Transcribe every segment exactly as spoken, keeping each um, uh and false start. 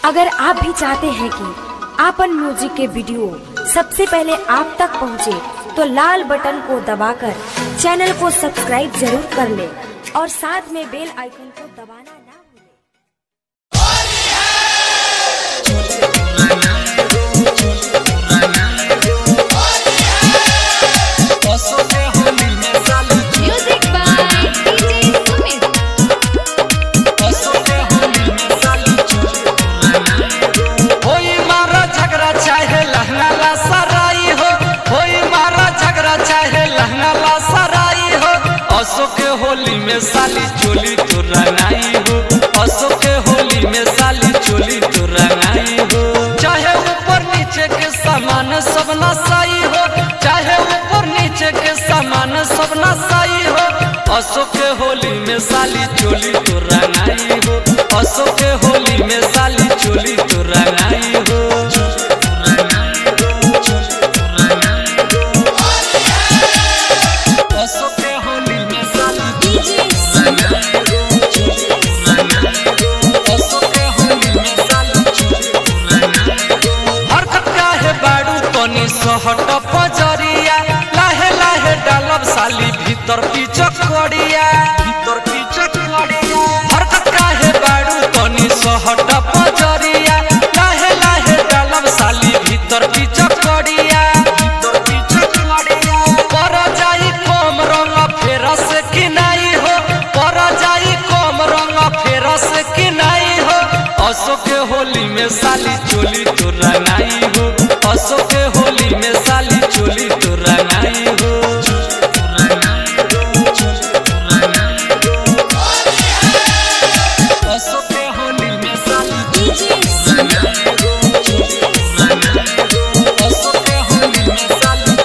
अगर आप भी चाहते हैं कि आपन म्यूजिक के वीडियो सबसे पहले आप तक पहुंचे, तो लाल बटन को दबाकर चैनल को सब्सक्राइब जरूर कर ले और साथ में बेल आइकन को दबाना ना भूलें। असो के होली में साली चोली तो रंगाई हो, असो के होली में साली चोली तो रंगाई हो। चाहे ऊपर नीचे के सामान सब नसाई हो, चाहे ऊपर नीचे के सामान सब नसाई हो। असो के होली में साली चोली तो रंगाई हो, असो के होली में साली चोली तो रंगाई हो। हट पजरिया लाहे लाहे डालब साली भीतर पिचकड़िया, भीतर पिचकड़िया। हरकत काहे बाड़ू तनी सहट पजरिया लाहे लाहे डालब साली भीतर पिचकड़िया, भीतर पिचकड़िया। पर जाई कम रंग फेर से किनाई हो, पर जाई कम रंग फेर से किनाई हो। असो के होली में साली चोली तो रंगाई हो, असो के होली में साली चोली तो रंगाई हो। असो के होली में साली असो के होली में साली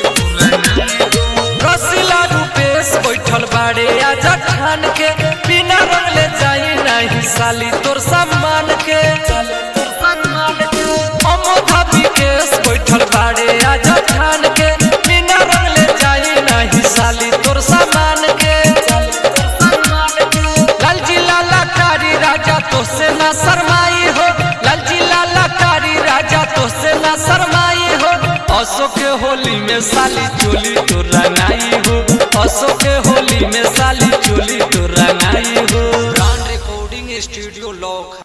रसीला रूपेश बैठल बाड़े आजा ठान के, बिना रंगले जाई नहीं साली तोर सम्मान के। बैठल बाड़े आजा ठान के, बिना रंगले जाई नहीं साली तोर सामान के। लालजी लाला कारी राजा तो से ना शरमाई हो, लालजी लाला कारी राजा तो से ना शरमाई हो। असो के होली में साली चोली तो रंगाई हो, असो के होली में साली चोली तो रंगाई हो। Brand recording studio lock.